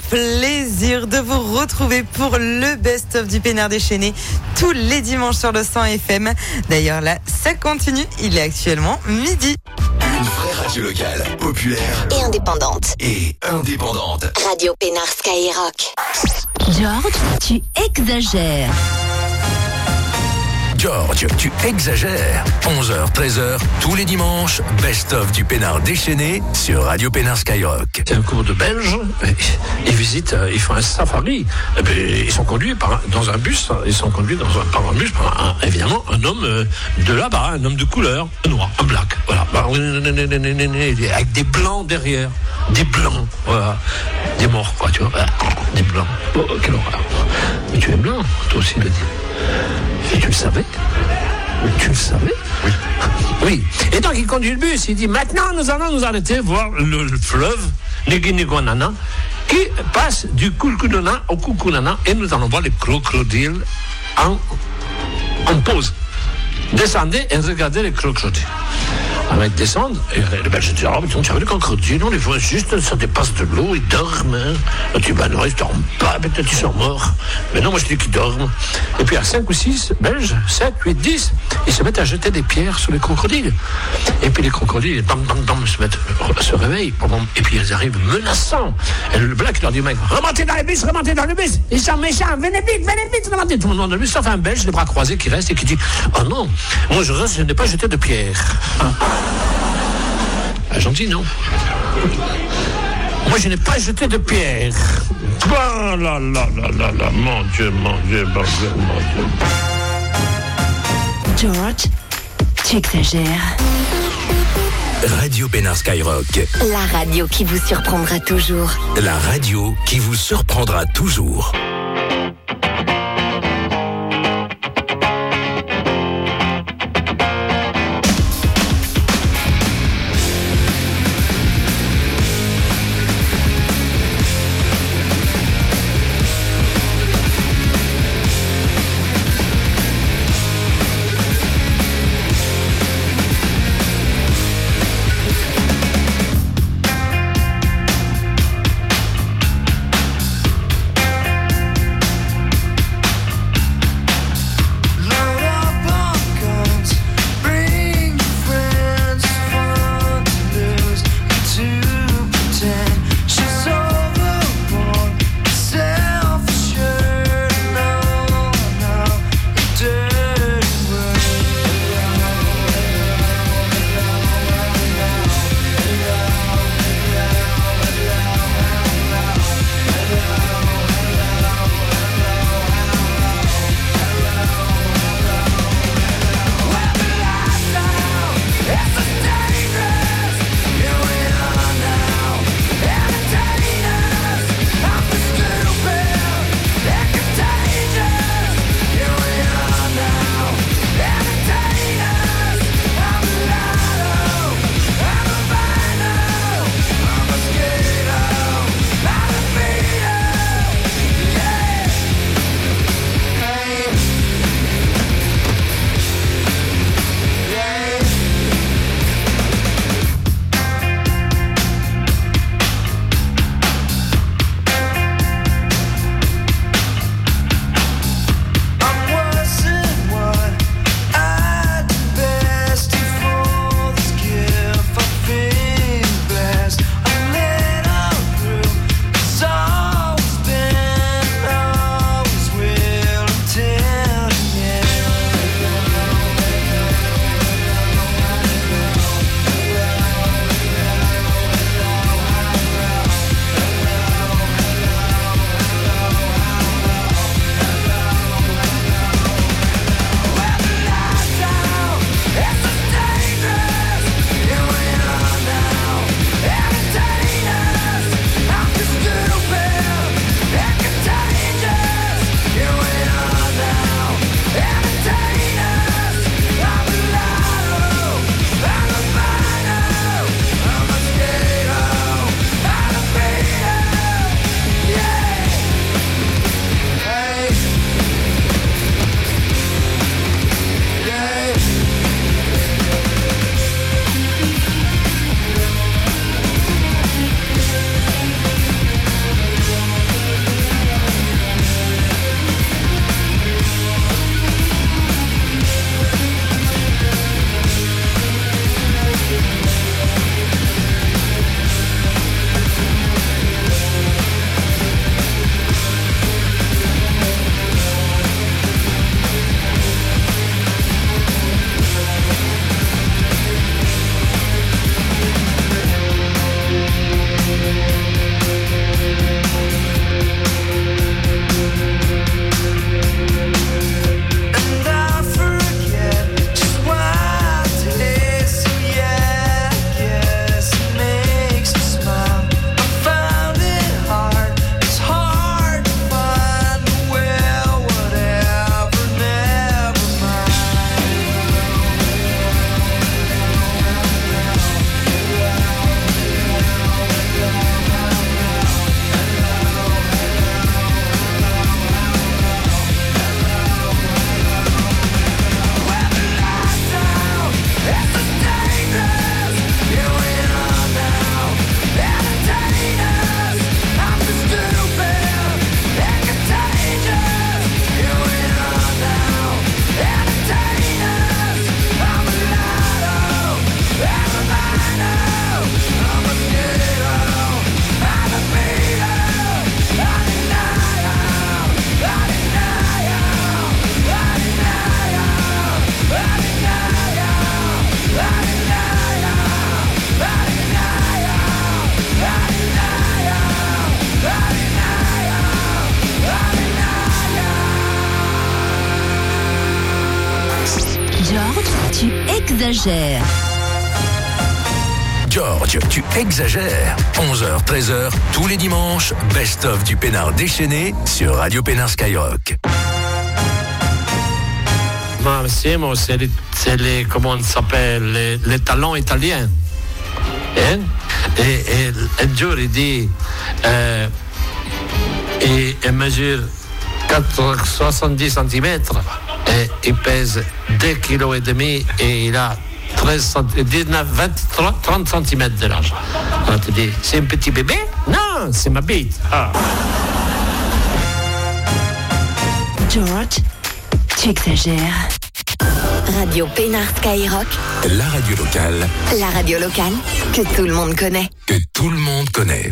plaisir de vous retrouver pour le best-of du Pénard déchaîné tous les dimanches sur le 100 FM. D'ailleurs là, ça continue, il est actuellement midi. Une vraie radio locale, populaire et indépendante. Radio Pénard Skyrock. George, tu exagères. George, tu exagères. 11h, 13h, tous les dimanches, best-of du Pénard déchaîné sur Radio Pénard Skyrock. C'est un couple de Belges, ils visitent, ils font un safari. Et bien, ils sont conduits dans un bus, par évidemment un homme de là-bas, un homme de couleur, un noir, un black, voilà. Avec des blancs derrière, des blancs, voilà. Des morts, quoi, tu vois, des blancs. Oh, quelle horreur. Mais tu es blanc, toi aussi, il a dit. Et tu le savais? Oui. Oui. Et donc il conduit le bus, il dit maintenant nous allons nous arrêter voir le fleuve Niguiniguanana qui passe du Kulkunana au Kukunana et nous allons voir les crocodiles en pause. Descendez et regardez les crocodiles. Alors ils descendent, et les Belges disent, oh, tu as vu les crocodiles, on les voit juste, ça dépasse de l'eau, ils dorment. Hein. Et tu dis, non, ils dorment pas, peut-être ils sont morts. Mais non, moi je dis qu'ils dorment. Et puis à 5 ou 6 Belges, 7, 8, 10, ils se mettent à jeter des pierres sur les crocodiles. Et puis les crocodiles, se réveillent, et puis ils arrivent menaçants. Et le black leur dit, mec, remontez dans le bus, ils sont méchants, venez vite, remontez. Tout le monde dans le bus, sauf un Belge, les bras croisés, qui reste et qui dit, oh non, moi je n'ai pas jeté de pierres. Gentil, non? Moi, je n'ai pas jeté de pierre. Oh là, mon Dieu. George, tu exagères. Radio Pénard Skyrock. La radio qui vous surprendra toujours. La radio qui vous surprendra toujours. exagères. George, tu exagères. 11h, 13h, tous les dimanches, best-of du Pénard déchaîné sur Radio Pénard Skyrock. Massimo, c'est les comment on s'appelle, les talents italiens. Hein? Et Giorgio, il dit, il mesure 70 cm et il pèse 2,5 kg et il a 30 cm de large. Alors tu dis, c'est un petit bébé? Non, c'est ma bite. Ah. George, tu exagères. Radio Pénard Skyrock, La radio locale la radio locale que tout le monde connaît. que tout le monde connaît.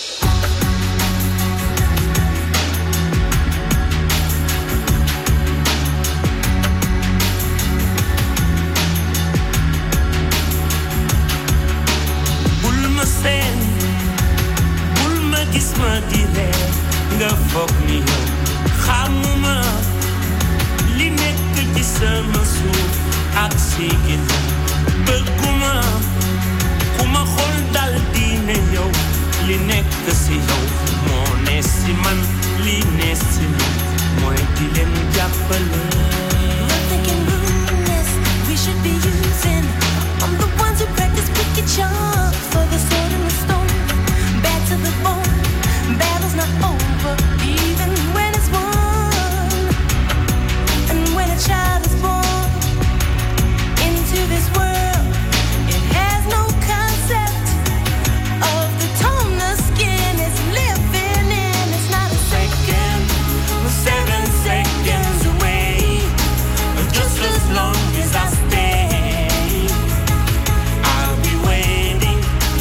bul ma seen bul ma gis ma di reer nga foog ni yow xamuma li nekk ci sama suuf ak si ginnaaw bëgguma ku ma xool dal di ne yow li nekk si yow moo ne si man li ne si man mooy di leen jàppale. Nothing can ruin this. We should be using. I'm the ones who practice wicked charms for the sword and the stone. Bad to the bone. Battle's not over, even when it's won. And when a child is born into this world, it has no concept of the tone the skin is living in. It's not a second, We're 7 seconds away, just as long as I stay, I'll be waiting.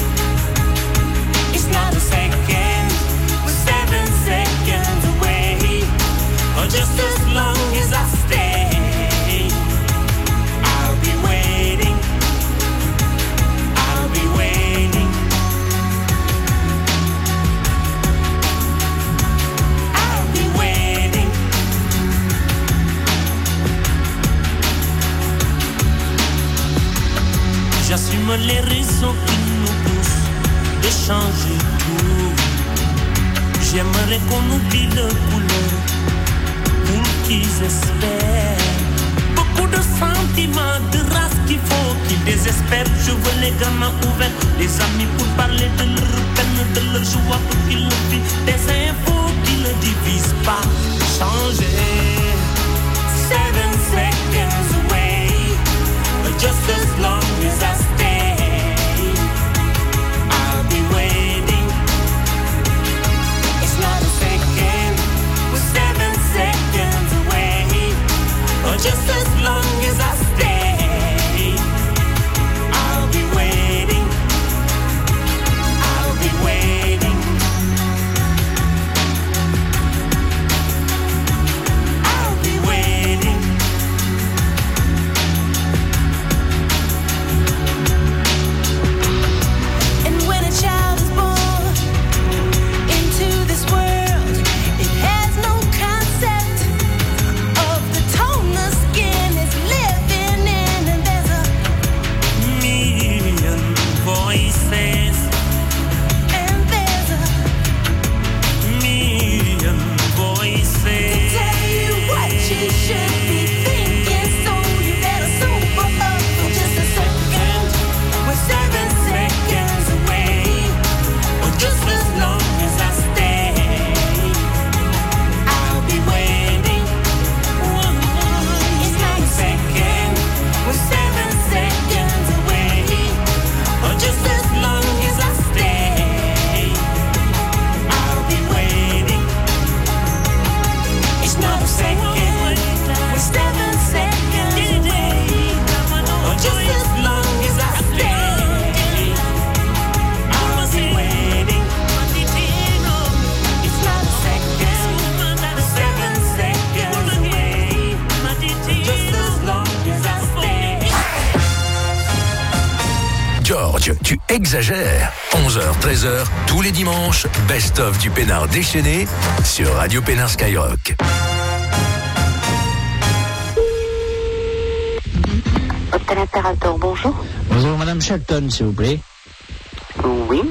It's not a second, we're 7 seconds away, just as long as I stay, I'll be waiting. I'll be waiting. I'll be waiting. J'assume les raisons qui nous poussent de changer tout. J'aimerais qu'on oublie le couleur pour qu'ils espèrent. Beaucoup de sentiments, de race qu'il faut qu'ils désespèrent. Je veux les gamins ouverts, des amis pour parler de leur peine, de leur joie pour qu'ils le vivent. Des infos qui ne divisent pas. Changer. 7 seconds away, just as long as I stay, I'll be waiting. It's not a second, we're 7 seconds away, just as long as I stay, I'll be waiting. I'll be waiting. I'll be waiting. and when a child is born into this world, it has no concept of the tone the skin is living in. And there's a Million voices, and there's a million voices. tell you what you should be thinking, so you better sober up for just a second. We're 7 seconds away, just as long as I stay, I'll be waiting. It's not a second, we're 7 seconds away, just as long as I stay, I'll be waiting. It's not a second, we're 7 seconds away, just as long as I stay, I'll be waiting. It's not a second, 7 seconds away, just as long as I stay. George, tu exagères. 11h, 13h, tous les dimanches, best-of du Pénard déchaîné sur Radio Pénard Skyrock. Hôtel Imperator, bonjour. Bonjour, Madame Shelton, s'il vous plaît. Oui.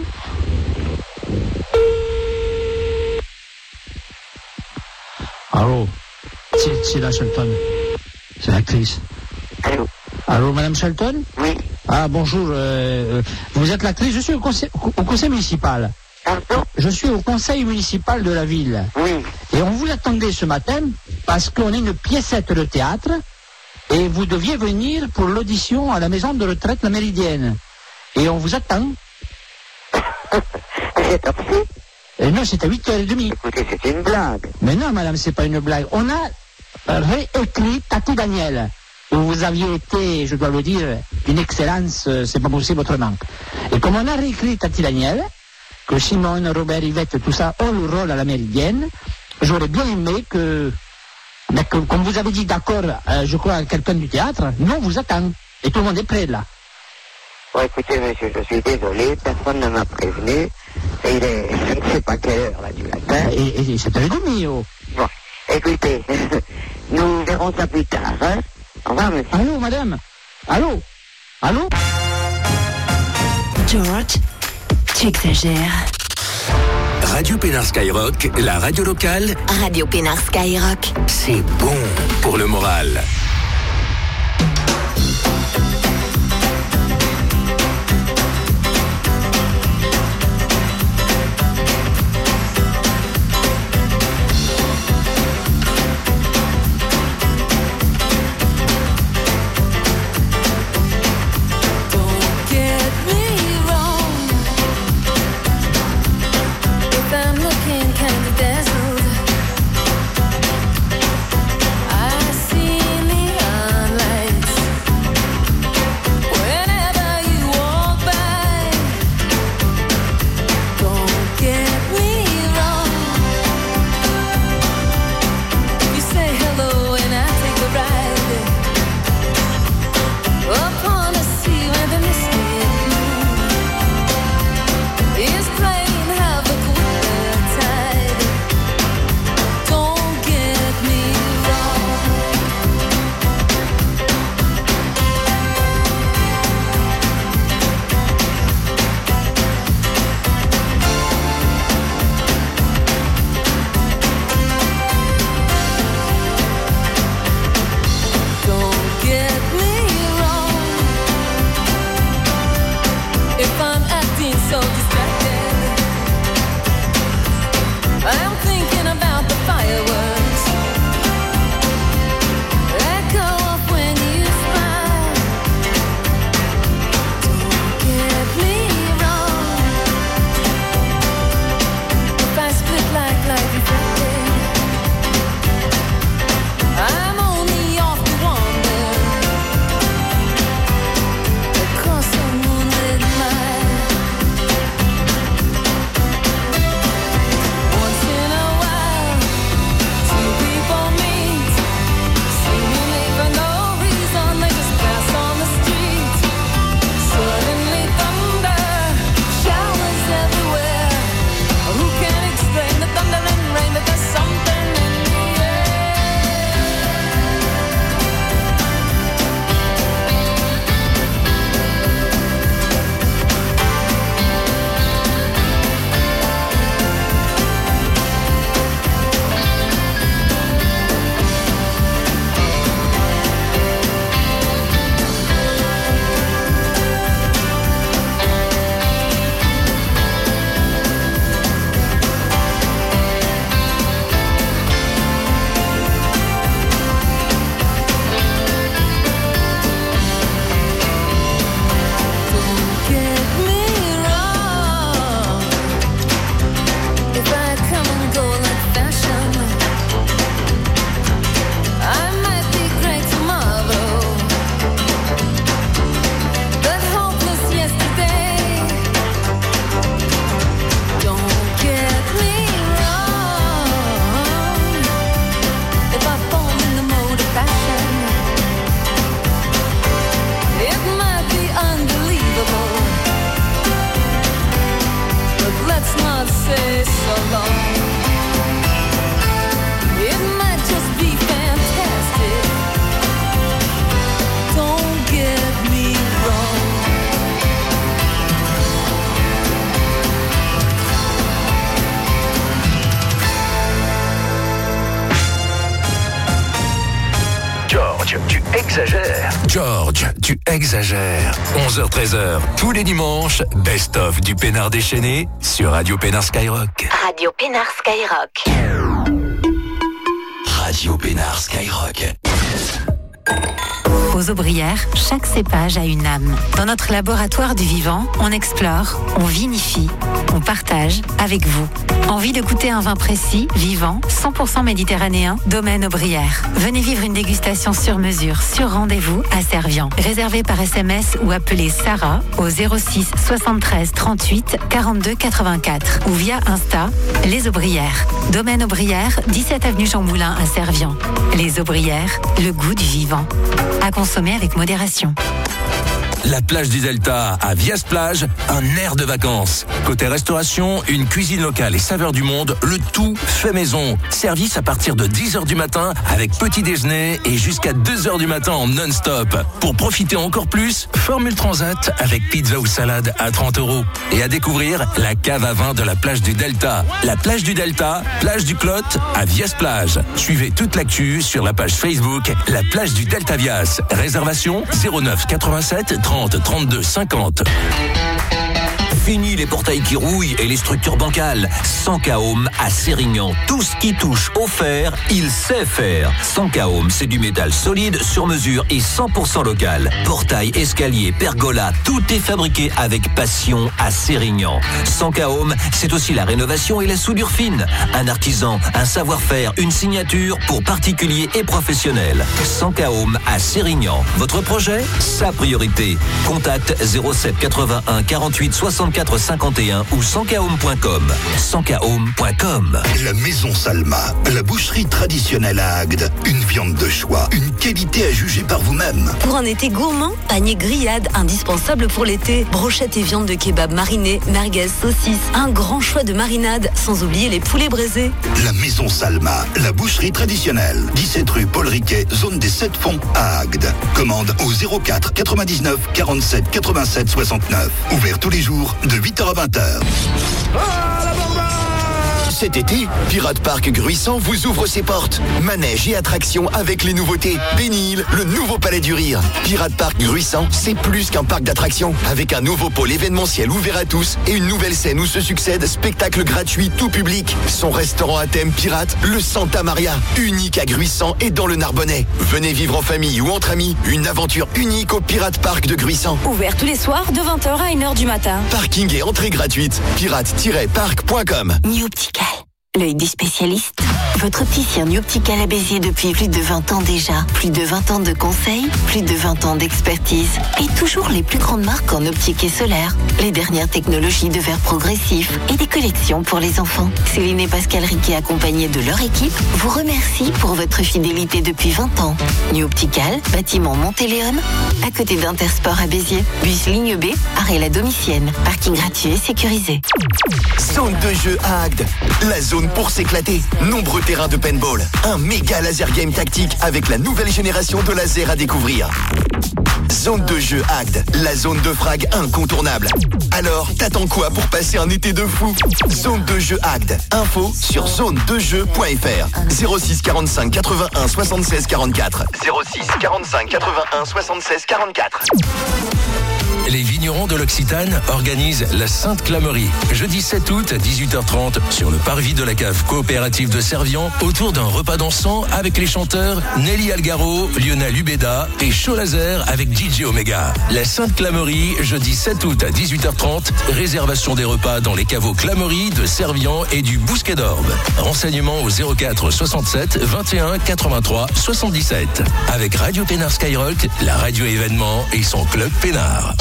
Allô, c'est la Shelton. C'est l'actrice. Allô. Allô, Madame Shelton? Oui. Ah, bonjour. Vous êtes l'actrice? Je suis au conseil municipal. Pardon? Je suis au conseil municipal de la ville. Oui. Et on vous attendait ce matin parce qu'on est une piécette de théâtre et vous deviez venir pour l'audition à la maison de retraite La Méridienne. Et on vous attend. C'est absurde. Non, c'est à 8h30. Écoutez, c'est une blague. Mais non, madame, c'est pas une blague. On a réécrit Tati Daniel, où vous aviez été, je dois le dire, d'une excellence, c'est pas possible autrement. Et comme on a réécrit Tati Daniel, que Simone, Robert, Yvette, tout ça ont le rôle à La Méridienne, j'aurais bien aimé que comme vous avez dit d'accord, je crois, à quelqu'un du théâtre, nous on vous attend. Et tout le monde est prêt, là. Bon, écoutez, monsieur, je suis désolé, personne ne m'a prévenu. Et il est, je ne sais pas quelle heure, là, du matin. Et c'est 7h30, oh. Bon, écoutez, nous verrons ça plus tard, hein. Au revoir, monsieur. Allô, madame? Allô? Allô? George, tu exagères. Radio Pénard Skyrock, la radio locale. Radio Pénard Skyrock. C'est bon pour le moral. It might just be fantastic. Don't get exagères. George, tu exagères. 11h-13h, tous les dimanches, best-of du Pénard déchaîné sur Radio Pénard Skyrock. Radio Pénard Skyrock. Radio Pénard Skyrock. Aux Aubrières, chaque cépage a une âme. Dans notre laboratoire du vivant, on explore, on vinifie, on partage avec vous. Envie de goûter un vin précis, vivant, 100% méditerranéen, Domaine Aubrières. Venez vivre une dégustation sur mesure, sur rendez-vous à Servian. Réservé par SMS ou appelez Sarah au 06 73 38 42 84 ou via Insta, Les Aubrières. Domaine Aubrières, 17 avenue Jean Moulin à Servian. Les Aubrières, le goût du vivant. À consommer avec modération. La plage du Delta à Vias Plage, un air de vacances. Côté restauration, une cuisine locale et saveurs du monde, le tout fait maison. Service à partir de 10h du matin avec petit déjeuner et jusqu'à 2h du matin en non-stop. Pour profiter encore plus, Formule Transat avec pizza ou salade à 30 €. Et à découvrir la cave à vin de la plage du Delta. La plage du Delta, plage du Clot à Vias Plage. Suivez toute l'actu sur la page Facebook La plage du Delta Vias. Réservation 09 87 30 32 50. Fini les portails qui rouillent et les structures bancales. Sankahome à Sérignan. Tout ce qui touche au fer, il sait faire. Sankahome, c'est du métal solide, sur mesure et 100% local. Portail, escalier, pergola, tout est fabriqué avec passion à Sérignan. Sankahome, c'est aussi la rénovation et la soudure fine. Un artisan, un savoir-faire, une signature pour particuliers et professionnels. Sankahome à Sérignan. Votre projet, sa priorité. Contact 07 81 48 64 51 ou sankahome.com. Sankahome.com. La Maison Salma, la boucherie traditionnelle à Agde. Une viande de choix, une qualité à juger par vous-même. Pour un été gourmand, panier grillade indispensable pour l'été. Brochettes et viande de kebab marinée, merguez, saucisses, un grand choix de marinades, sans oublier les poulets braisés. La Maison Salma, la boucherie traditionnelle. 17 rue Paul Riquet, zone des 7 Fonts à Agde. Commande au 04 99 47 87 69. Ouvert tous les jours de 8h à 20h. Cet été, Pirate Park Gruissant vous ouvre ses portes. Manège et attractions avec les nouveautés. Bénil, le nouveau palais du rire. Pirate Park Gruissant, c'est plus qu'un parc d'attractions. Avec un nouveau pôle événementiel ouvert à tous et une nouvelle scène où se succèdent spectacles gratuits tout public. Son restaurant à thème pirate, le Santa Maria, unique à Gruissant et dans le Narbonnais. Venez vivre en famille ou entre amis, une aventure unique au Pirate Park de Gruissant. Ouvert tous les soirs de 20h à 1h du matin. Parking et entrée gratuite. pirate-park.com. New Optical, l'œil des spécialistes. Votre opticien New Optical à Béziers depuis plus de 20 ans déjà. Plus de 20 ans de conseils, plus de 20 ans d'expertise. Et toujours les plus grandes marques en optique et solaire. Les dernières technologies de verre progressif et des collections pour les enfants. Céline et Pascal Riquet, accompagnés de leur équipe, vous remercient pour votre fidélité depuis 20 ans. New Optical, bâtiment Montéléon, à côté d'Intersport à Béziers. Bus ligne B, arrêt la Domitienne. Parking gratuit et sécurisé. Zone de jeu à Agde, la zone pour s'éclater. Nombreux terrains de paintball, un méga laser game tactique avec la nouvelle génération de laser à découvrir. Zone de jeu Agde, la zone de frag incontournable. Alors, t'attends quoi pour passer un été de fou? Zone de jeu Agde, info sur zonedejeu.fr. 06 45 81 76 44. 06 45 81 76 44. Les vignerons de l'Occitane organisent la Sainte Clamerie. Jeudi 7 août à 18h30 sur le parvis de la cave coopérative de Servian, autour d'un repas dansant avec les chanteurs Nelly Algaro, Lionel Ubeda et Show Laser avec DJ Omega. La Sainte Clamerie, jeudi 7 août à 18h30, réservation des repas dans les caveaux Clamerie de Servian et du Bousquet d'Orbe. Renseignements au 04 67 21 83 77. Avec Radio Pénard Skyrock, la radio événement et son club Pénard.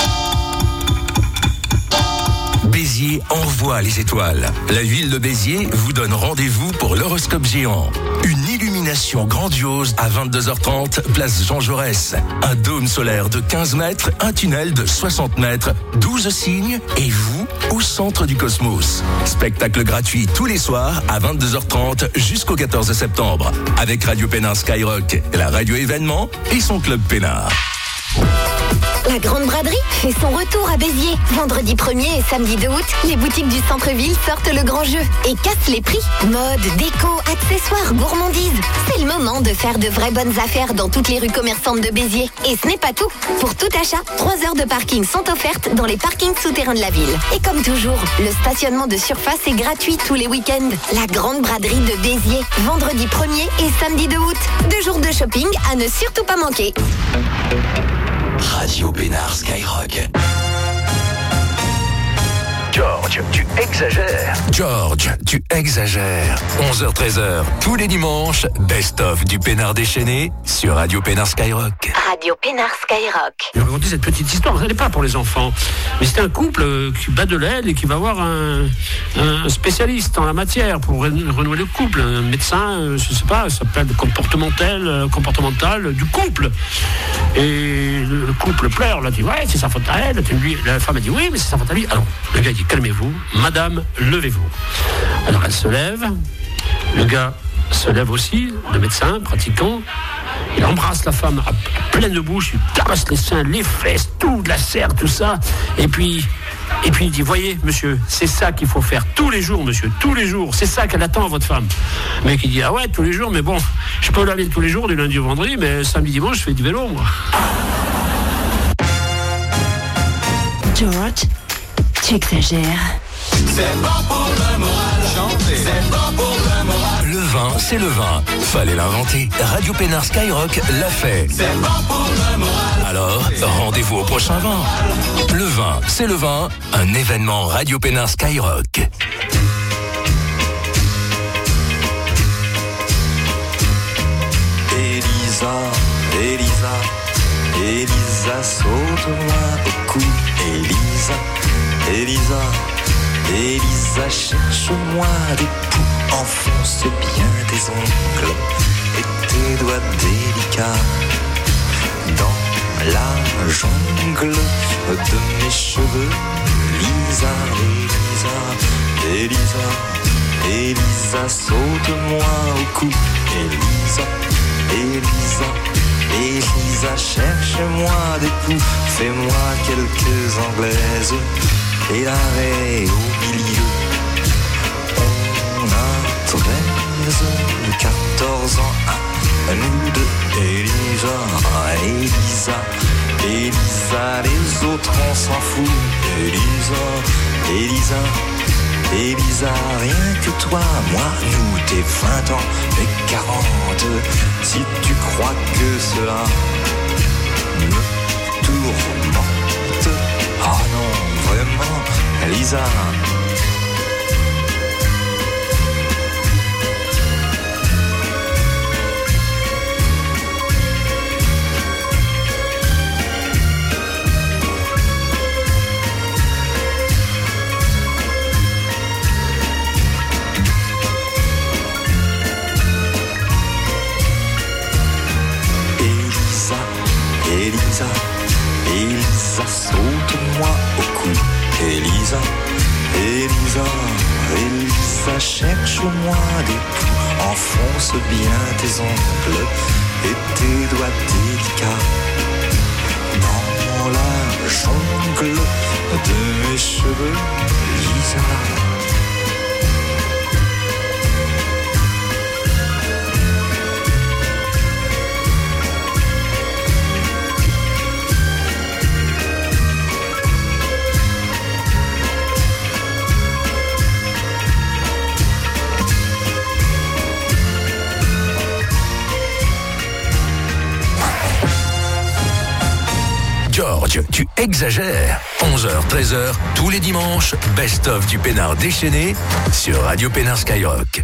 Béziers envoie les étoiles. La ville de Béziers vous donne rendez-vous pour l'horoscope géant. Une illumination grandiose à 22h30, place Jean Jaurès. Un dôme solaire de 15 mètres, un tunnel de 60 mètres, 12 signes et vous au centre du cosmos. Spectacle gratuit tous les soirs à 22h30 jusqu'au 14 septembre. Avec Radio Pénard Skyrock, la radio événement et son club Pénard. La Grande Braderie fait son retour à Béziers. Vendredi 1er et samedi 2 août, les boutiques du centre-ville sortent le grand jeu et cassent les prix. Mode, déco, accessoires, gourmandises. C'est le moment de faire de vraies bonnes affaires dans toutes les rues commerçantes de Béziers. Et ce n'est pas tout. Pour tout achat, 3 heures de parking sont offertes dans les parkings souterrains de la ville. Et comme toujours, le stationnement de surface est gratuit tous les week-ends. La Grande Braderie de Béziers, vendredi 1er et samedi 2 août. 2 jours de shopping à ne surtout pas manquer. Radio Pénard Skyrock. George, tu exagères. George, tu exagères. 11h-13h, tous les dimanches, best-of du Pénard déchaîné sur Radio Pénard Skyrock. Radio Pénard Skyrock. Je vais raconter cette petite histoire, elle n'est pas pour les enfants. Mais c'est un couple qui bat de l'aile et qui va voir un spécialiste en la matière pour renouer le couple. Un médecin, je sais pas, ça s'appelle comportemental du couple. Et le couple pleure, là dit ouais, c'est sa faute à elle. La femme a dit oui, mais c'est sa faute à lui. Alors, le gars dit calmez-vous, madame, levez-vous. Alors elle se lève, le gars se lève aussi, le médecin, pratiquant. Il embrasse la femme à pleine bouche, il caresse les seins, les fesses, tout, la serre, tout ça. Et puis il dit, voyez, monsieur, c'est ça qu'il faut faire tous les jours, monsieur, tous les jours. C'est ça qu'elle attend, votre femme. Le mec, il dit, ah ouais, tous les jours, mais bon, je peux l'aller tous les jours, du lundi au vendredi, mais samedi, dimanche, je fais du vélo, moi. George, tu exagères. C'est bon pour le moral, chanter. C'est bon pour le moral. Le vin, c'est le vin. Fallait l'inventer. Radio Pénard Skyrock l'a fait. C'est bon pour le moral. Alors, rendez-vous au prochain vin. Le vin, c'est le vin. Un événement Radio Pénard Skyrock. Elisa, saute-moi au cou. Elisa, cherche-moi des poux. Enfonce bien tes ongles et tes doigts délicats dans la jungle de mes cheveux. Elisa, saute-moi au cou. Elisa, cherche-moi des poux. Fais-moi quelques anglaises et l'arrêt au milieu. On a 13, 14 ans à nous deux. Elisa, les autres on s'en fout. Elisa, rien que toi, moi, nous, t'es 20 ans, mais 40. Si tu crois que cela me tourmente, oh non, vraiment, Elisa. Elisa, saute-moi au cou. Elisa, cherche-moi des poux. Enfonce bien tes ongles et tes doigts délicats dans la jungle de mes cheveux. Elisa. George, tu exagères. 11h, 13h, tous les dimanches, best-of du Pénard déchaîné sur Radio Pénard Skyrock.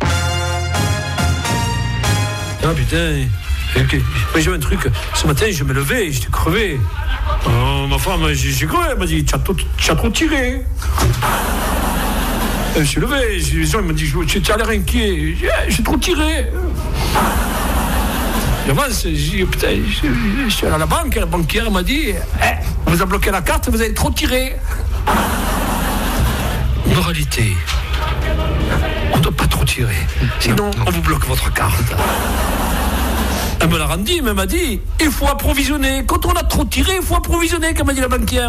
Ah putain, j'ai un truc. Ce matin, je me levais et j'étais crevé. Ma femme, j'ai crevé, elle m'a dit, tu as trop tiré. Je suis levé, les gens m'ont dit, tu as l'air inquiet. J'ai trop tiré. J'avance, putain, je suis allé à la banque, la banquière m'a dit, on vous a bloqué la carte, vous avez trop tiré. Moralité, on ne doit pas trop tirer, sinon on vous bloque votre carte. Elle me l'a rendu, elle m'a dit, il faut approvisionner. Quand on a trop tiré, il faut approvisionner, comme m'a dit la banquière.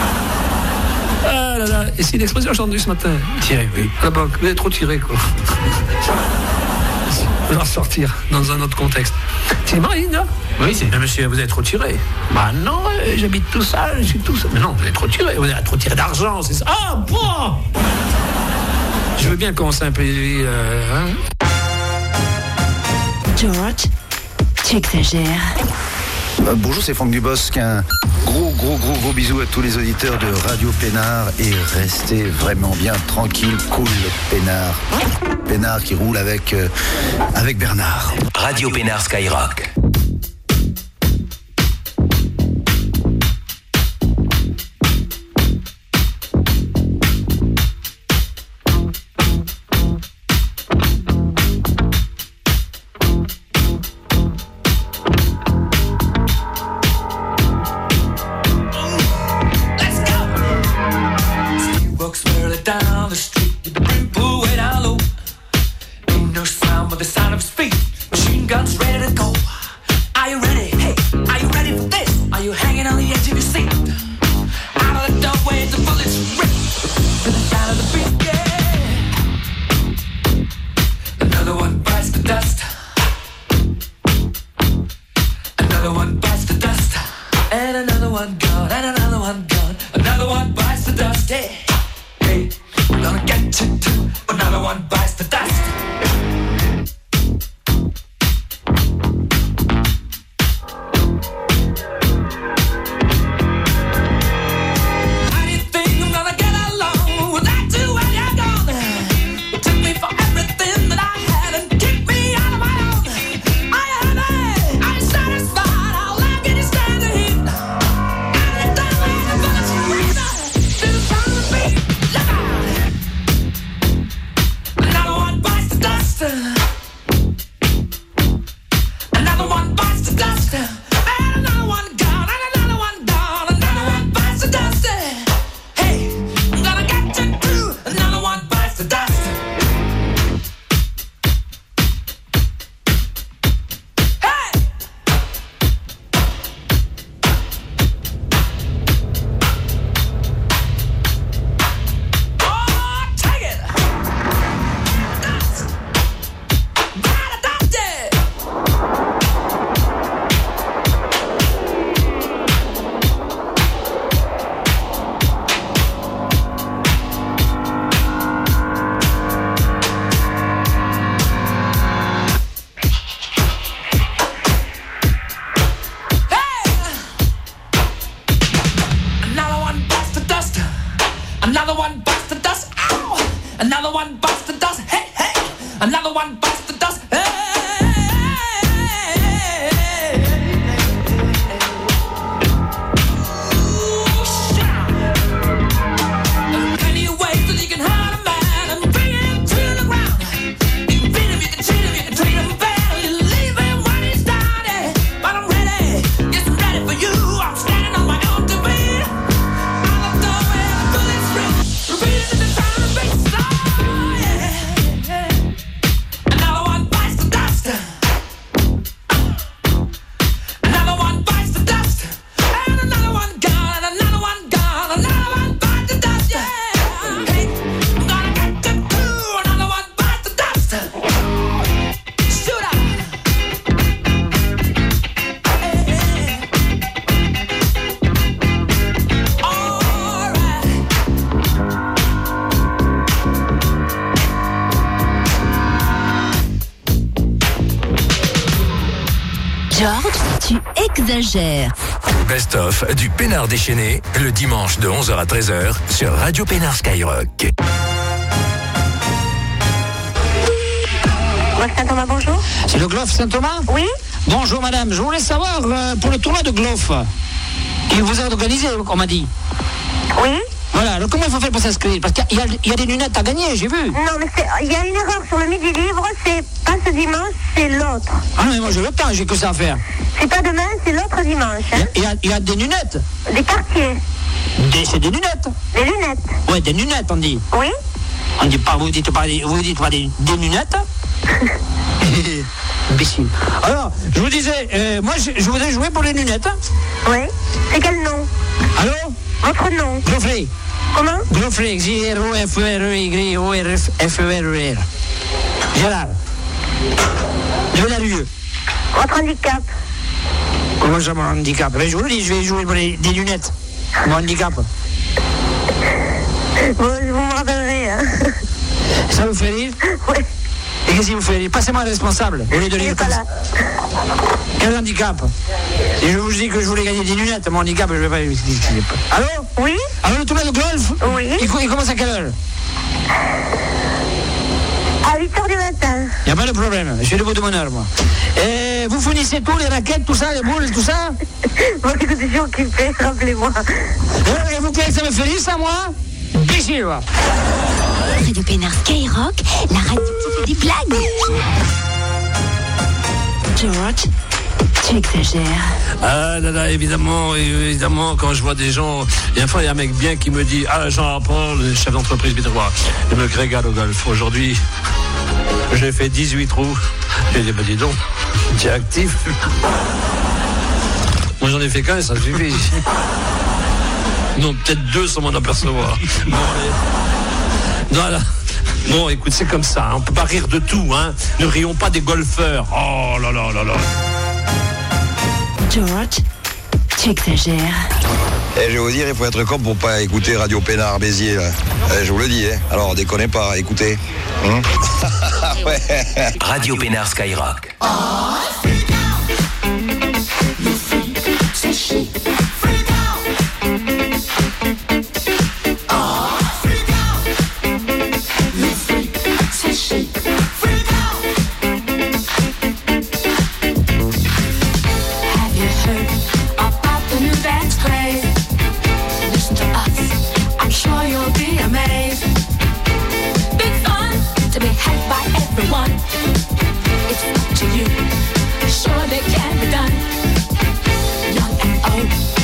Ah là là, et c'est une expression que j'ai entendue ce matin. Tiré, oui. La banque, vous avez trop tiré, quoi. Je vais en sortir dans un autre contexte. C'est Marine, là? Oui, c'est. Mais monsieur, vous avez trop tiré. Bah non, j'habite tout seul, je suis tout seul. Mais non, vous avez trop tiré, vous avez trop tiré d'argent, c'est ça. Ah, bon! Je veux bien commencer un peu. George, tu exagères. Bonjour, c'est Franck Dubosc. Un gros bisou à tous les auditeurs de Radio Pénard et restez vraiment bien tranquille, cool, Pénard. Pénard qui roule avec Bernard. Radio Pénard Skyrock. Exagère. Best-of du Pénard déchaîné, le dimanche de 11h à 13h sur Radio Pénard Skyrock. Saint-Thomas, bonjour. C'est le Glof Saint-Thomas? Oui. Bonjour madame, je voulais savoir pour le tournoi de Glof qu'il vous a organisé, on m'a dit. Oui. Voilà, alors comment il faut faire pour s'inscrire? Parce qu'il y a des lunettes à gagner, j'ai vu. Non, mais il y a une erreur sur le Midi Libre, c'est pas ce dimanche, c'est l'autre. Ah non, mais moi j'ai le temps, j'ai que ça à faire. C'est pas demain, c'est l'autre dimanche. Hein. Il y a des lunettes. Des quartiers. C'est des lunettes. Des lunettes. Ouais, des lunettes, on dit. Oui. On dit pas, vous dites pas des lunettes. Imbécile. Alors, je vous disais, moi je voudrais jouer pour les lunettes. Hein. Oui. C'est quel nom? Allô? Votre nom? Gloflé. Comment? Gloflé, G-R-O-F-R-E-Y-O-R-F-E-R-E-R. Gérard. De la rue. Votre handicap? Comment ça, mon handicap? Ben, je vous le dis, je vais jouer pour des lunettes. Mon handicap. Vous me rappellerez, hein. Ça vous fait rire? Oui. Et qu'est-ce qui vous fait rire? Passez-moi le responsable. Au lieu de rire comme ça. Quel handicap? Et je vous dis que je voulais gagner des lunettes. Mon handicap, je vais pas. Allô? Oui. Allô, le tournoi de golf? Oui. Il commence à quelle heure? À 8h du matin. Il n'y a pas de problème, je suis debout de mon heure, moi. Et vous fournissez tout, les raquettes, tout ça, les boules, tout ça? Moi, écoutez, je suis occupée, rappelez-moi. Et vous croyez que ça me fait rire, ça, moi? Ici, va. Radio Pénard Skyrock, la radio qui fait des blagues. George, tu exagères. Ah là là, évidemment, quand je vois des gens... Il y a un mec bien qui me dit, Jean-Paul, le chef d'entreprise bidroit, je me régale au golf. Aujourd'hui, j'ai fait 18 trous. J'ai dit, dis donc, tu es actif. Moi, j'en ai fait qu'un, ça suffit. Non, peut-être 2 sans m'en apercevoir. Bon, allez. Voilà. Bon, écoute, c'est comme ça, hein. On peut pas rire de tout, hein. Ne rions pas des golfeurs. Oh là là là là. George, tu exagères. Je vais vous dire, il faut être con pour pas écouter Radio Pénard Béziers, là. Je vous le dis, hein. Alors, déconnez pas, écoutez. Ouais. Radio Pénard Skyrock. It's up to you. Sure, they can be done. Young and old.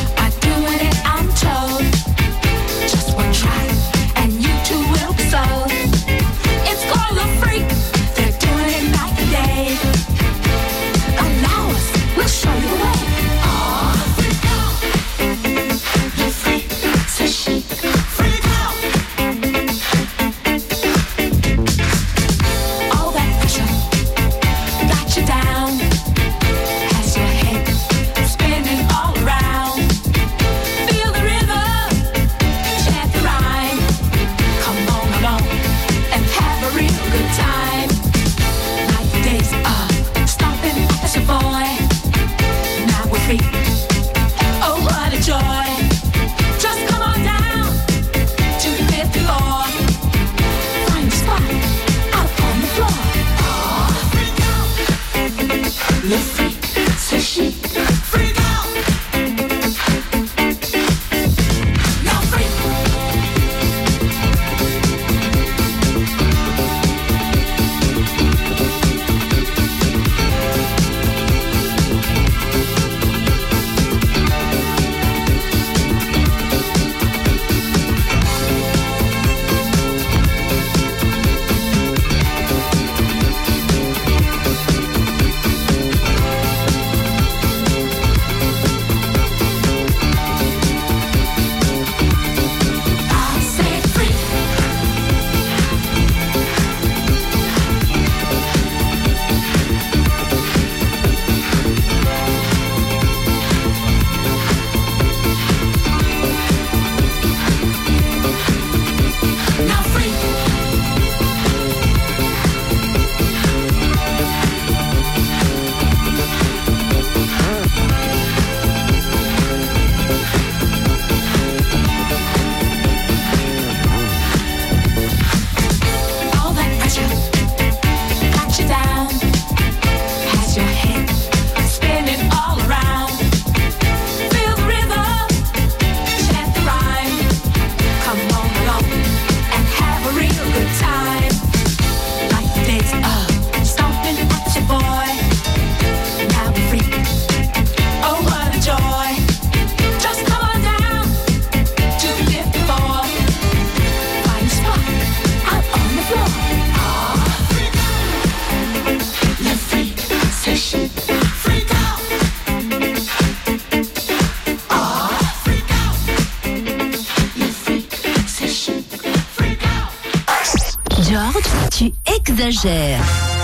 George, tu exagères.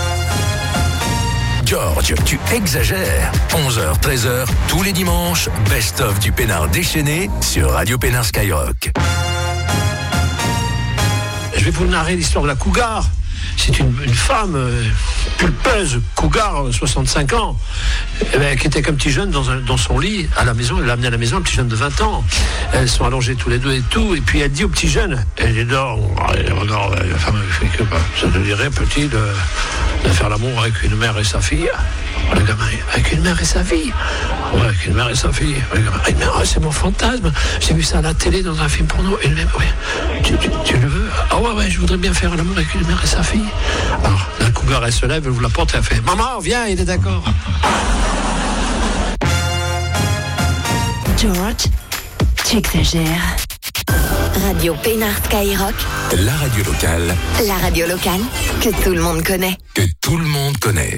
George, tu exagères. 11h, 13h, tous les dimanches, best-of du Pénard déchaîné sur Radio Pénard Skyrock. Je vais vous narrer l'histoire de la Cougar. C'est une femme pulpeuse, Cougar, 65 ans, qui était comme petit jeune dans son lit à la maison. Elle l'a amené à la maison, un petit jeune de 20 ans. Elles sont allongées tous les deux et tout. Et puis elle dit au petit jeune, elle dort, regarde, la femme fait que ça te dirait petit de faire l'amour avec une mère et sa fille. Le gamin, avec une mère et sa fille. Ouais, avec une mère et sa fille. Le gamin, c'est mon fantasme. J'ai vu ça à la télé dans un film porno. Et le même, ouais, tu le veux? Ah ouais, je voudrais bien faire l'amour avec une mère et sa fille. Alors, la Cougar, elle se lève, elle ouvre la porte et elle fait maman, viens, il est d'accord. George, tu exagères. Radio Pénard Skyrock. La radio locale. La radio locale que tout le monde connaît. Que tout le monde connaît.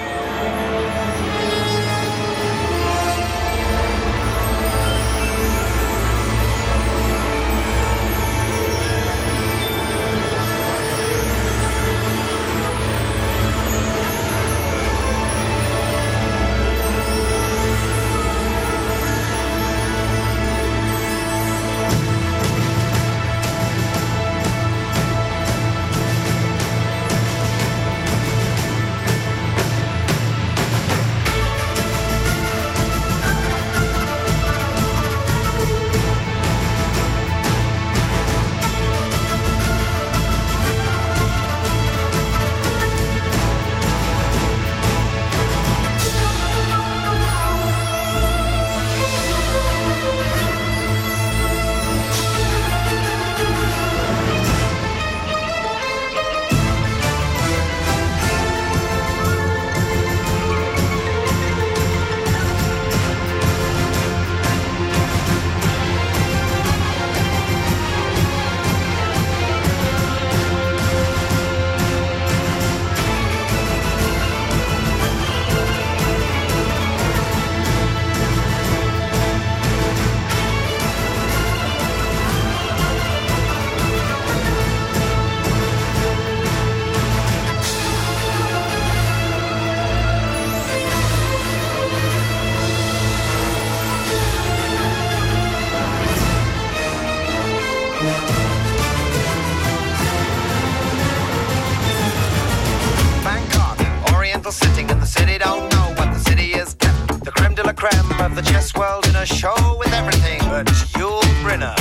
Of the chess world in a show with everything but Yul Brynner.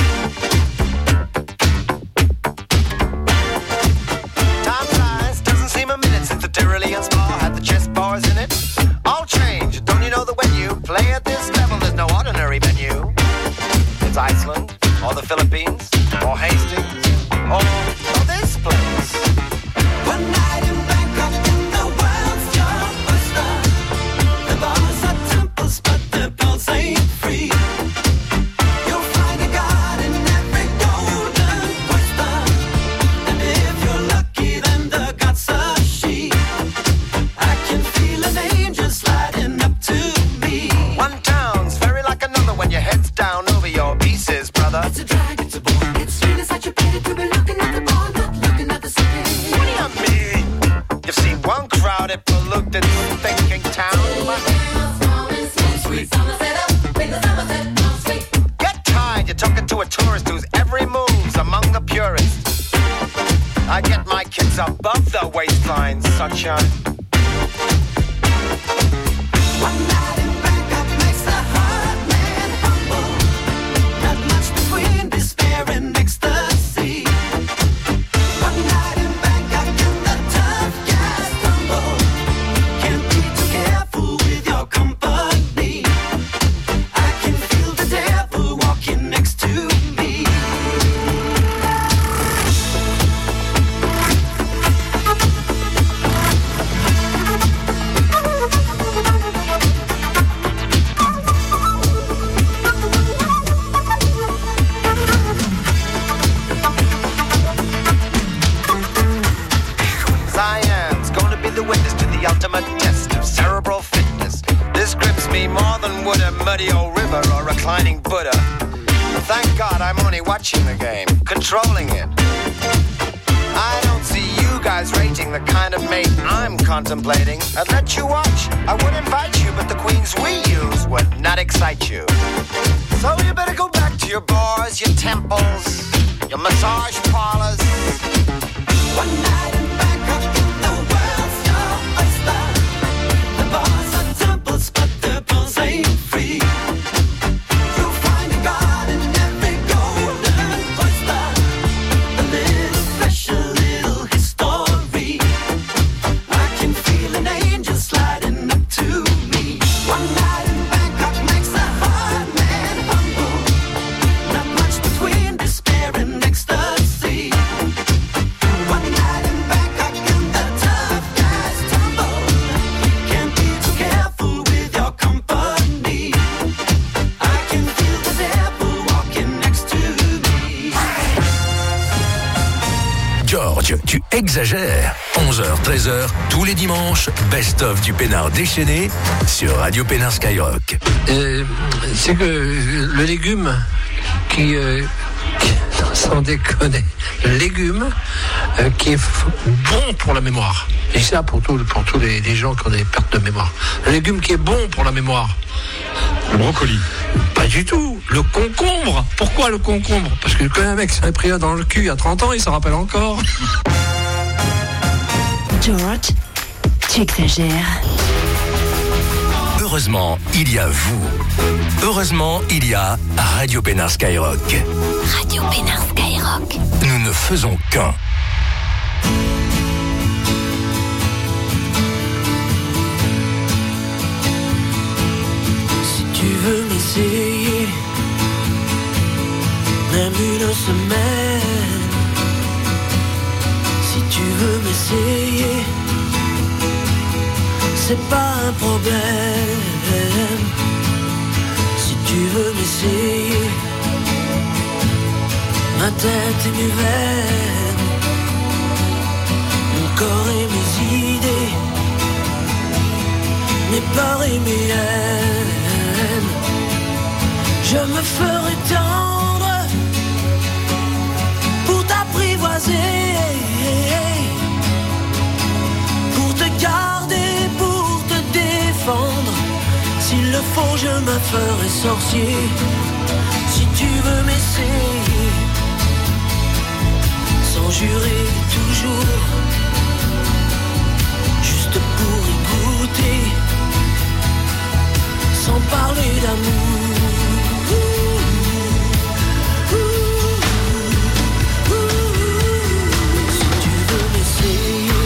Time flies, doesn't seem a minute since the Tyrolean Spa had the chess bars in it. All change, don't you know that when you play at this level, there's no ordinary venue? It's Iceland, or the Philippines, or Hastings, or this place. One night in Bangkok in the world's your oyster. The bars are temples, but the pulse ain't free. You'll find a god in every golden oyster. And if you're lucky, then the god's a she. I can feel an angel sliding up to me. One town's very like another when your head's down over your pieces, brother. It's a drag, it's a bore. It's really such a pity to be looking at the ball, not looking at the city. What do you mean? You've seen one crowded, polluted, thinking town. Get tired, you're talking to a tourist whose every move's among the purists. I get my kids above the waistline, sunshine. One night in Bangkok makes a hard man humble. Not much between despair and ecstasy. One night in Bangkok and the tough guys stumble. Can't be too careful with your company. I can feel the devil walking next to me. Cyan's going to be the witness to the ultimate test of cerebral fitness. This grips me more than would a muddy old river or reclining Buddha. Thank God I'm only watching the game, controlling it. I don't see dating the kind of mate I'm contemplating. I'd let you watch, I would invite you, but the queens we use would not excite you. So you better go back to your bars, your temples, your massage parlors. One night in Bangkok, the world's your oyster. The bars are temples, but the pulse ain't free. You'll find a god in every golden oyster. A little special, little history. I can feel an angel sliding up to me. One night in Bangkok makes a hard man humble. Not much between despair and ecstasy. One night in Bangkok and the tough guys tumble. Can't be too careful with your company. I can feel the devil walking next to me. George, tu exagères. 11h, 13h, tous les dimanches, best-of du Pénard déchaîné sur Radio Pénard Skyrock. C'est que le légume qui sans déconner, le légume qui est bon pour la mémoire. Et ça pour tous les gens qui ont des pertes de mémoire. Le légume qui est bon pour la mémoire. Le brocoli. Pas du tout. Le concombre. Pourquoi le concombre? Parce que quand un mec s'est pris un dans le cul il y a 30 ans, il s'en rappelle encore. George, tu exagères. Heureusement, il y a vous. Heureusement, il y a Radio Pénard Skyrock. Radio Pénard Skyrock. Nous ne faisons qu'un. Si tu veux m'essayer, même une semaine. Si tu veux m'essayer, c'est pas un problème. Si tu veux m'essayer, ma tête et mes veines, mon corps et mes idées, mes peurs et mes haines. Je me ferai tendre pour t'apprivoiser, pour te garder, pour te défendre. S'il le faut, je me ferai sorcier. Si tu veux m'essayer, sans jurer toujours, juste pour y goûter, sans parler d'amour. Si tu veux m'essayer,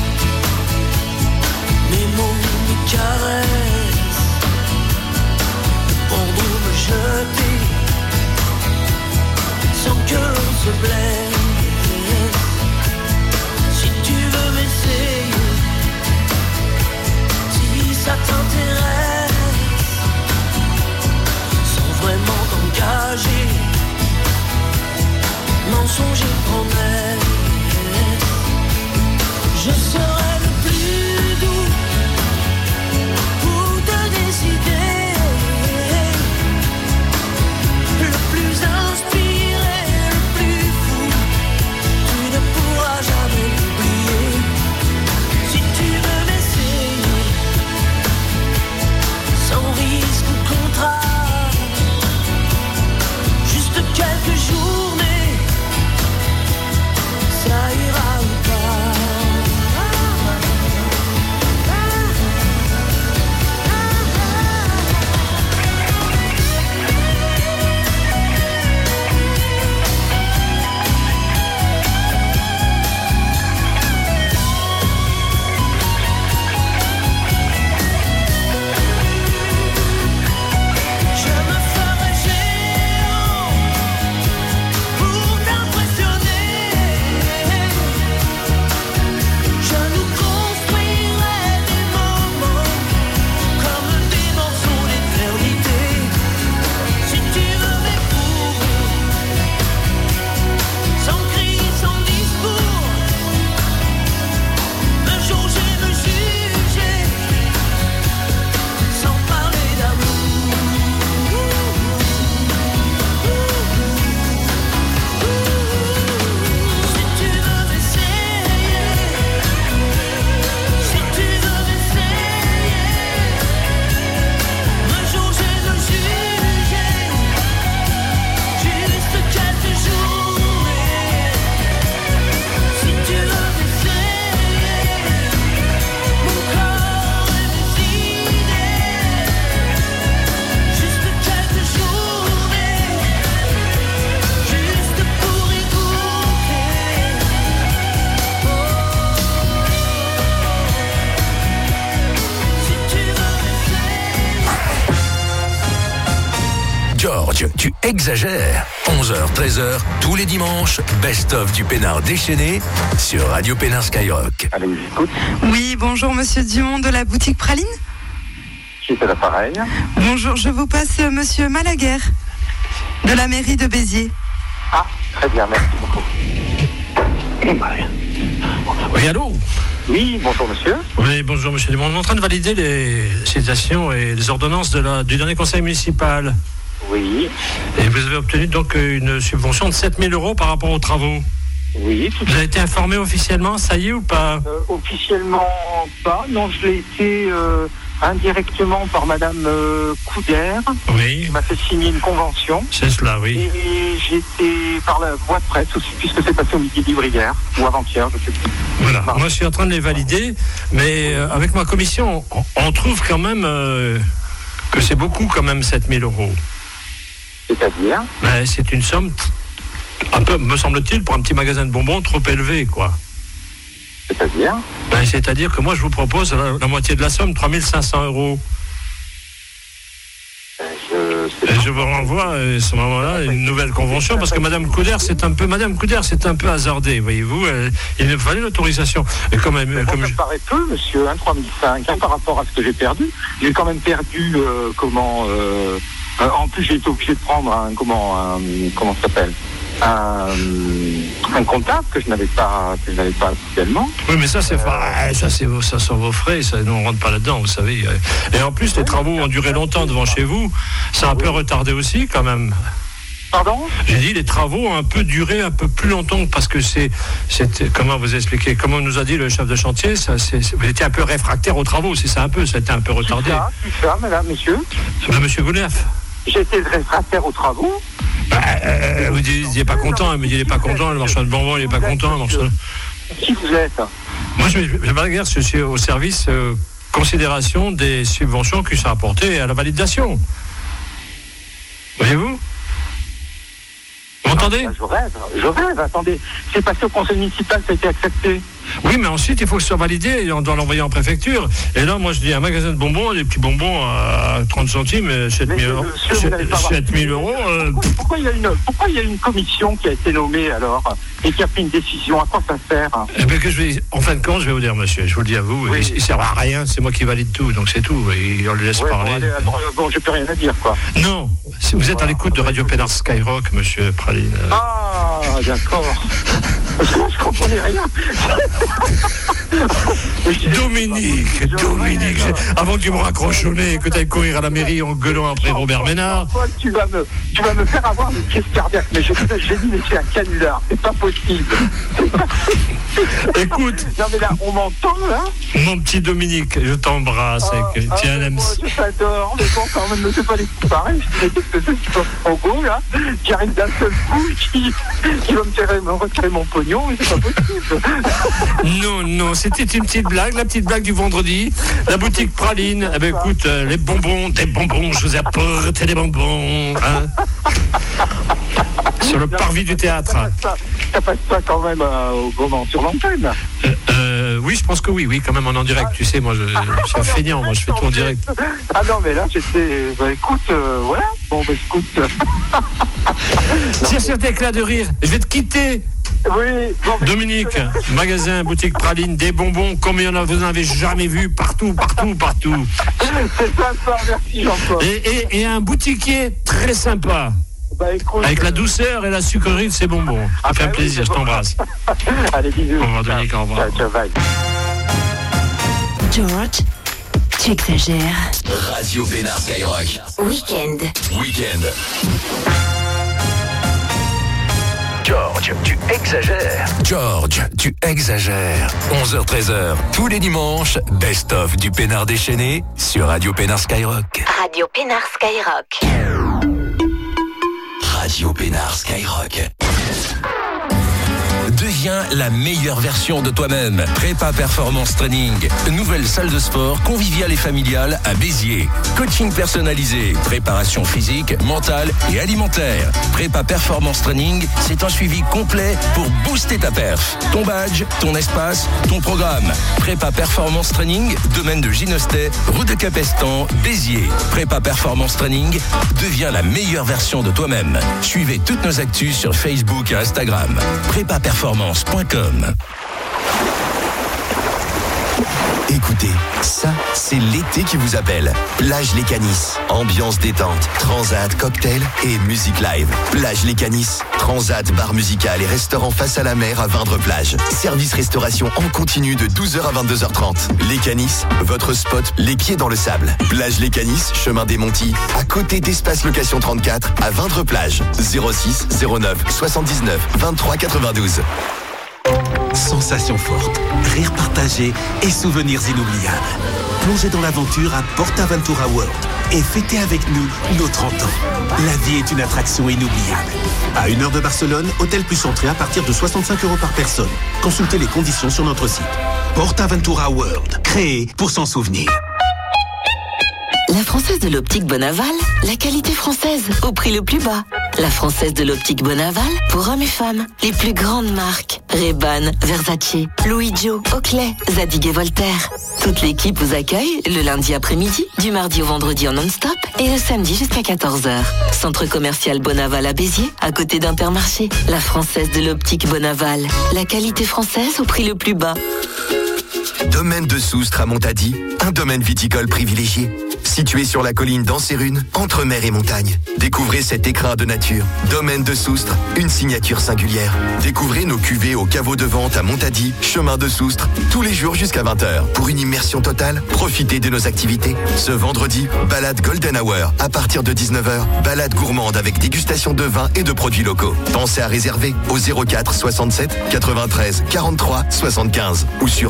mes mots, mes caresses, me prendre ou me jeter, sans que l'on se blesse. Si George, tu exagères. 11h, 13h, tous les dimanches, best-of du Pénard déchaîné sur Radio Pénard Skyrock. Allez, j'écoute. Oui, bonjour Monsieur Dumont de la boutique Praline. Qui est à l'appareil? Bonjour, je vous passe Monsieur Malaguerre de la mairie de Béziers. Ah, très bien, merci beaucoup. Oui, allô? Oui, bonjour monsieur. Oui, bonjour monsieur Dumont. On est en train de valider les citations et les ordonnances du dernier conseil municipal. Oui. Et vous avez obtenu donc une subvention de 7 000 € par rapport aux travaux. Oui. Vous avez été informé officiellement, ça y est ou pas? Officiellement pas, non, je l'ai été indirectement par Madame Couder. Oui. Qui m'a fait signer une convention. C'est cela, oui. Et j'ai été par la voie de presse aussi, puisque c'est passé au midi libre hier, ou avant-hier, je sais plus. Voilà, moi je suis en train de les valider, mais avec ma commission, on trouve quand même que c'est beaucoup quand même 7 000 €. C'est-à-dire? Ben, c'est une somme, un peu, me semble-t-il, pour un petit magasin de bonbons trop élevée, quoi. C'est-à-dire? Ben, c'est-à-dire que moi je vous propose la moitié de la somme, 3 500 €. Je vous renvoie à ce moment-là une nouvelle convention parce que Madame Couder c'est un peu hasardé, voyez-vous. Il nous fallait l'autorisation. Et ça me paraît peu, monsieur, 3 500 par rapport à ce que j'ai perdu. J'ai quand même perdu en plus j'ai été obligé de prendre comment ça s'appelle, un comptable que je n'avais pas actuellement. Oui, mais ça c'est ça sont vos frais, ça nous on rentre pas là-dedans, vous savez. Et en plus les travaux ont duré longtemps devant chez vous, ça a un peu retardé aussi quand même. Pardon? J'ai dit les travaux ont un peu duré un peu plus longtemps parce que c'était comment vous expliquer, comment nous a dit le chef de chantier, vous étiez un peu réfractaire aux travaux, c'est ça un peu, ça a été un peu retardé. C'est ça, madame, monsieur. Monsieur Goulef. J'ai été réfractaire aux travaux. Vous dites, il n'est pas content, il me dit, il n'est pas content, le marchand de bonbons, il n'est pas content. Qui vous êtes? Moi, je suis au service considération des subventions qui sont apportées à la validation. Voyez-vous? Vous m'entendez? Je rêve, attendez. C'est passé au conseil municipal, ça a été accepté. Oui, mais ensuite, il faut que ce soit validé et on doit l'envoyer en préfecture. Et là, moi, je dis un magasin de bonbons, des petits bonbons à 30 centimes, 7 000 €. Pourquoi il y a une commission qui a été nommée alors et qui a pris une décision? À quoi ça sert? Eh bien, en fin de compte, je vais vous dire, monsieur, je vous le dis à vous, oui. Il ne sert à rien, c'est moi qui valide tout, donc c'est tout. Et on le laisse parler. Bon, je peux rien à dire, quoi. Non, si vous êtes à l'écoute de Radio Pénard Skyrock, monsieur Praline. Ah, d'accord. Je comprenais rien. Dominique, avant que tu me raccroches au nez et que tu ailles courir à la mairie en gueulant après Robert Ménard. Tu vas me faire avoir une crise cardiaque. Mais j'ai dit, mais c'est un canular, c'est pas possible. Écoute. Non mais là, on m'entend là. Mon petit Dominique, je t'embrasse. Tiens, je t'adore, mais bon, quand même, ne fais pas les coups pareils. Je dis, qu'est-ce que c'est pas trop beau là, qui arrive d'un seul coup, qui va me retirer mon pognon, mais c'est pas possible. Non, c'était une petite blague, la petite blague du vendredi. La boutique Praline, eh ben écoute, les bonbons, des bonbons, je vous apporte des bonbons. Hein. Sur le parvis du théâtre. Ça passe pas quand même au moment sur l'antenne. Oui, je pense que oui, quand même en direct. Tu sais, moi, je suis un feignant, moi, je fais tout en direct. Ah non, mais là, j'étais. Écoute, voilà. Bon, écoute. Tire sur tes éclats de rire. Je vais te quitter. Oui. Dominique, magasin, boutique Praline, des bonbons, comme vous n'en avez jamais vu, partout. C'est sympa, merci Jean-Paul. Et un boutiquier très sympa. Écoute, avec la douceur et la sucrerie de ces bonbons. Ça fait un plaisir, je t'embrasse. Allez, bisous. Au revoir, Dominique, au revoir. Ciao, bye. George, tu exagères. Radio Pénard Skyrock. Week-end. George, tu exagères. George, tu exagères. 11h, 13h, tous les dimanches, best-of du Pénard déchaîné sur Radio Pénard Skyrock. Radio Pénard Skyrock. Radio Pénard Skyrock. Deuxième Deviens la meilleure version de toi-même. Prépa Performance Training. Nouvelle salle de sport conviviale et familiale à Béziers. Coaching personnalisé. Préparation physique, mentale et alimentaire. Prépa Performance Training, c'est un suivi complet pour booster ta perf. Ton badge, ton espace, ton programme. Prépa Performance Training, domaine de Ginostet, route de Capestan, Béziers. Prépa Performance Training, deviens la meilleure version de toi-même. Suivez toutes nos actus sur Facebook et Instagram. Prépaperformance.com. Écoutez, ça, c'est l'été qui vous appelle. Plage Les Canisses. Ambiance détente, transat, cocktail et musique live. Plage Les Canisses. Transat, bar musical et restaurant face à la mer à Vindre-Plage. Service restauration en continu de 12h à 22h30. Les Canisses, votre spot, les pieds dans le sable. Plage Les Canisses, chemin des Montis, à côté d'Espace Location 34 à Vindre-Plage. 06 09 79 23 92. Sensations fortes, rires partagés et souvenirs inoubliables. Plongez dans l'aventure à PortAventura World et fêtez avec nous nos 30 ans. La vie est une attraction inoubliable. À 1 heure de Barcelone, hôtel plus entrée à partir de 65 € par personne. Consultez les conditions sur notre site. PortAventura World, créé pour s'en souvenir. La Française de l'Optique Bonaval, la qualité française au prix le plus bas. La Française de l'Optique Bonaval, pour hommes et femmes, les plus grandes marques. Ray-Ban, Versace, Louis Jo, Oakley, Zadig et Voltaire. Toute l'équipe vous accueille le lundi après-midi, du mardi au vendredi en non-stop et le samedi jusqu'à 14h. Centre commercial Bonaval à Béziers, à côté d'Intermarché. La Française de l'Optique Bonaval, la qualité française au prix le plus bas. Domaine de Soustre à Montady, un domaine viticole privilégié. Situé sur la colline d'Anserune, entre mer et montagne. Découvrez cet écrin de nature. Domaine de Soustre, une signature singulière. Découvrez nos cuvées au caveau de vente à Montady, chemin de Soustre, tous les jours jusqu'à 20h. Pour une immersion totale, profitez de nos activités. Ce vendredi, balade Golden Hour à partir de 19h. Balade gourmande avec dégustation de vins et de produits locaux. Pensez à réserver au 04 67 93 43 75 ou sur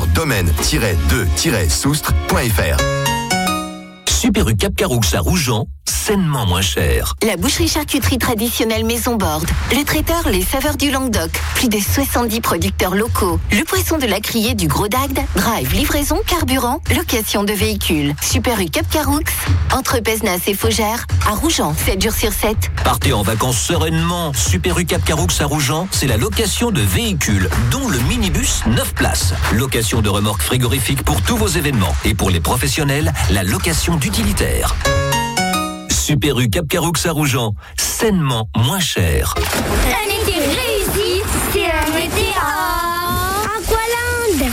domaine-2-soustre.fr. Super U Cap Caroux à Rougeant, sainement moins cher. La boucherie charcuterie traditionnelle Maison Borde. Le traiteur Les Saveurs du Languedoc. Plus de 70 producteurs locaux. Le poisson de la criée du Gros d'Agde. Drive, livraison, carburant, location de véhicules. Super U Cap Caroux, entre Pézenas et Faugères, à Rougeant, 7 jours sur 7. Partez en vacances sereinement. Super U Cap Caroux à Rougeant, c'est la location de véhicules, dont le minibus 9 places. Location de remorques frigorifiques pour tous vos événements. Et pour les professionnels, la location d'utilitaires. Super U Cap Caroux à Rougeant, sainement moins cher. Un été réussi, c'est un été à Aqualand.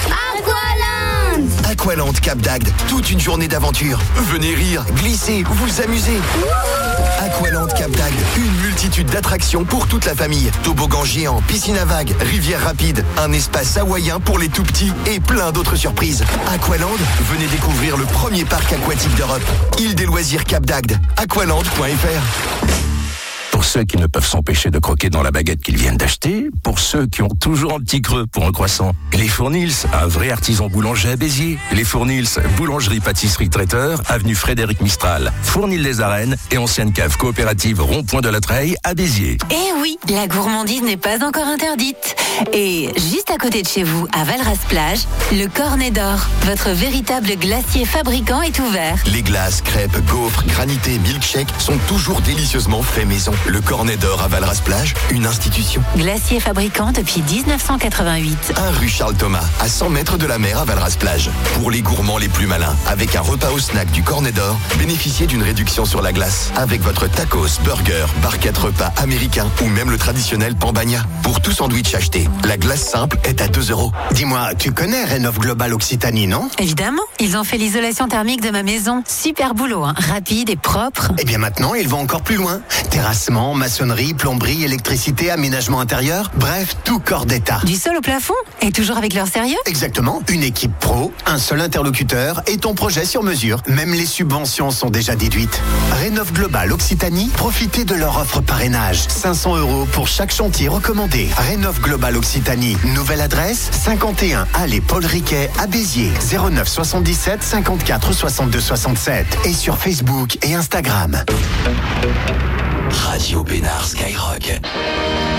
Aqualand Cap d'Agde, toute une journée d'aventure. Venez rire, glisser, vous amuser. Aqualand Cap d'Agde, une multitude d'attractions pour toute la famille. Toboggan géant, piscine à vagues, rivière rapide, un espace hawaïen pour les tout petits et plein d'autres surprises. Aqualand, venez découvrir le premier parc aquatique d'Europe. Île des loisirs Cap d'Agde, aqualand.fr. Pour ceux qui ne peuvent s'empêcher de croquer dans la baguette qu'ils viennent d'acheter, pour ceux qui ont toujours un petit creux pour un croissant, les Fournils, un vrai artisan boulanger à Béziers. Les Fournils, boulangerie, pâtisserie, traiteur, avenue Frédéric Mistral, Fournil-les-Arènes et ancienne cave coopérative Rond-Point de la Treille à Béziers. Eh oui, la gourmandise n'est pas encore interdite. Et juste à côté de chez vous, à Valras-Plage, le Cornet d'Or, votre véritable glacier fabricant est ouvert. Les glaces, crêpes, gaufres, granités, milkshakes sont toujours délicieusement faits maison. Le Cornet d'Or à Valras-Plage, une institution. Glacier fabricant depuis 1988. 1 rue Charles Thomas, à 100 mètres de la mer à Valras-Plage. Pour les gourmands les plus malins, avec un repas au snack du Cornet d'Or, bénéficiez d'une réduction sur la glace. Avec votre tacos, burger, barquette repas américain ou même le traditionnel pambagna. Pour tout sandwich acheté, la glace simple est à 2 €. Dis-moi, tu connais Rénov Global Occitanie, non? Évidemment, ils ont fait l'isolation thermique de ma maison. Super boulot, hein. Rapide et propre. Et bien maintenant, ils vont encore plus loin. Terrassement, maçonnerie, plomberie, électricité, aménagement intérieur, bref, tout corps d'état. Du sol au plafond? Et toujours avec leur sérieux? Exactement, une équipe pro, un seul interlocuteur et ton projet sur mesure. Même les subventions sont déjà déduites. Rénov Global Occitanie, profitez de leur offre parrainage. 500 € pour chaque chantier recommandé. Rénov Global Occitanie, nouvelle adresse, 51 allée Paul Riquet à Béziers, 09 77 54 62 67 et sur Facebook et Instagram. Radio Pénard Skyrock.